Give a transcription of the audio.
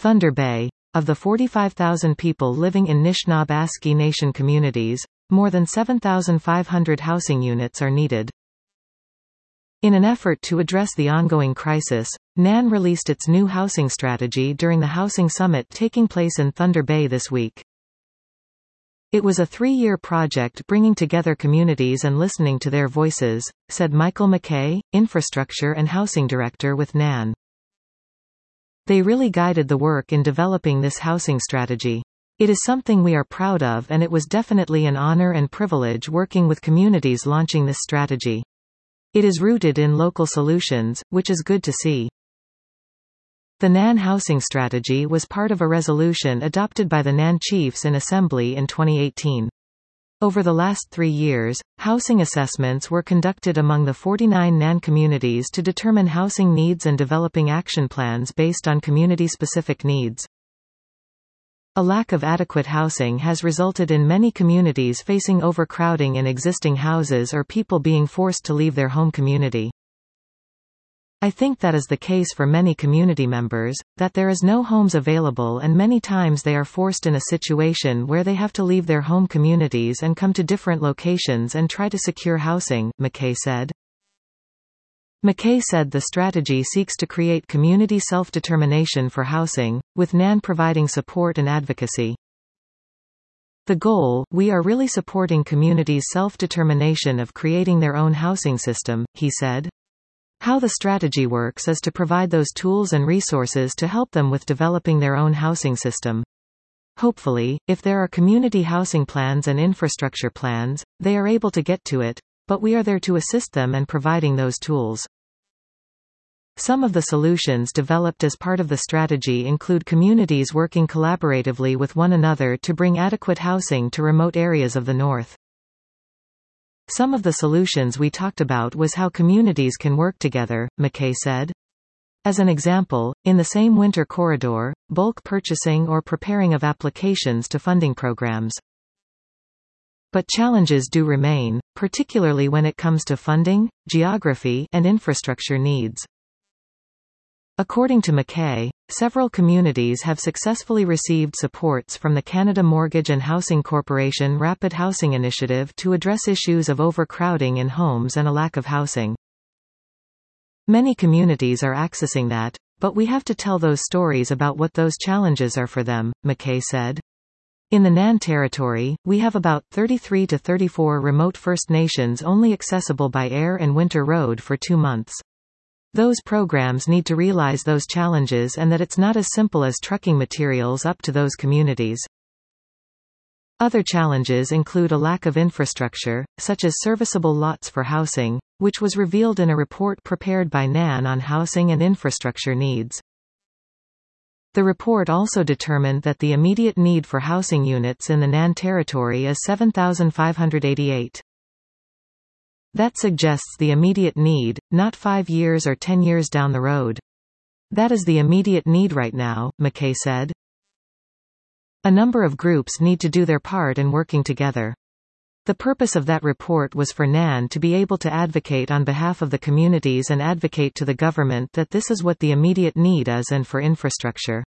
Thunder Bay. Of the 45,000 people living in Nishnawbe Nation communities, more than 7,500 housing units are needed. In an effort to address the ongoing crisis, NAN released its new housing strategy during the Housing Summit taking place in Thunder Bay this week. It was a 3-year project bringing together communities and listening to their voices, said Michael McKay, Infrastructure and Housing Director with NAN. They really guided the work in developing this housing strategy. It is something we are proud of, and it was definitely an honor and privilege working with communities launching this strategy. It is rooted in local solutions, which is good to see. The NAN housing strategy was part of a resolution adopted by the NAN chiefs in Assembly in 2018. Over the last 3 years, housing assessments were conducted among the 49 NAN communities to determine housing needs and developing action plans based on community-specific needs. A lack of adequate housing has resulted in many communities facing overcrowding in existing houses or people being forced to leave their home community. I think that is the case for many community members, that there is no homes available and many times they are forced in a situation where they have to leave their home communities and come to different locations and try to secure housing, McKay said. McKay said the strategy seeks to create community self-determination for housing, with NAN providing support and advocacy. The goal, we are really supporting communities' self-determination of creating their own housing system, he said. How the strategy works is to provide those tools and resources to help them with developing their own housing system. Hopefully, if there are community housing plans and infrastructure plans, they are able to get to it, but we are there to assist them and providing those tools. Some of the solutions developed as part of the strategy include communities working collaboratively with one another to bring adequate housing to remote areas of the North. Some of the solutions we talked about was how communities can work together, McKay said. As an example, in the same winter corridor, bulk purchasing or preparing of applications to funding programs. But challenges do remain, particularly when it comes to funding, geography, and infrastructure needs. According to McKay, several communities have successfully received supports from the Canada Mortgage and Housing Corporation Rapid Housing Initiative to address issues of overcrowding in homes and a lack of housing. Many communities are accessing that, but we have to tell those stories about what those challenges are for them, McKay said. In the NAN territory, we have about 33 to 34 remote First Nations only accessible by air and winter road for 2 months. Those programs need to realize those challenges and that it's not as simple as trucking materials up to those communities. Other challenges include a lack of infrastructure, such as serviceable lots for housing, which was revealed in a report prepared by NAN on housing and infrastructure needs. The report also determined that the immediate need for housing units in the NAN territory is 7,588. That suggests the immediate need, not 5 years or 10 years down the road. That is the immediate need right now, McKay said. A number of groups need to do their part in working together. The purpose of that report was for NAN to be able to advocate on behalf of the communities and advocate to the government that this is what the immediate need is and for infrastructure.